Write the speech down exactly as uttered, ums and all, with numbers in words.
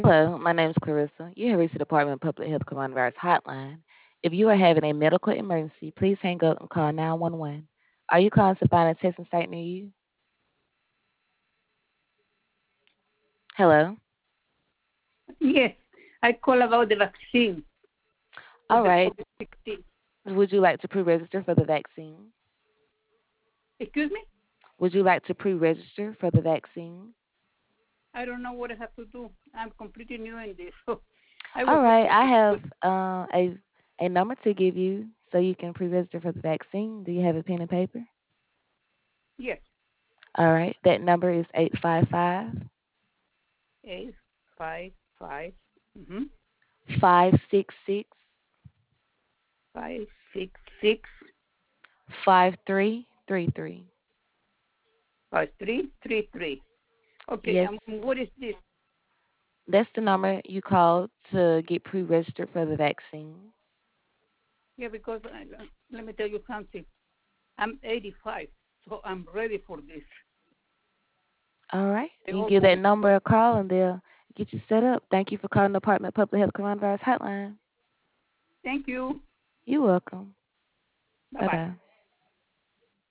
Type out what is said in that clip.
Hello, my name is Clarissa. You have reached the Department of Public Health Coronavirus Hotline. If you are having a medical emergency, please hang up and call nine one one. Are you calling to find a testing site near you? Hello? Yes, I call about the vaccine for All the right. COVID sixteen. Would you like to pre register for the vaccine? Excuse me? Would you like to pre register for the vaccine? I don't know what I have to do. I'm completely new in this. So I All was right. looking I for have good. uh, a, a number to give you so you can pre register for the vaccine. Do you have a pen and paper? Yes, All right. That number is eight five five, eight, five, five, mm-hmm, five six six, five, six, six, five three three three. five, three, three, three. Okay, Yes. um, what is this? That's the number you call to get pre-registered for the vaccine. Yeah, because I, let me tell you something. I'm eighty-five, so I'm ready for this. All right. The You old give that one. number a call and they'll get you set up. Thank you for calling the Department of Public Health Coronavirus Hotline. Thank you. You're welcome. Bye Bye bye. bye.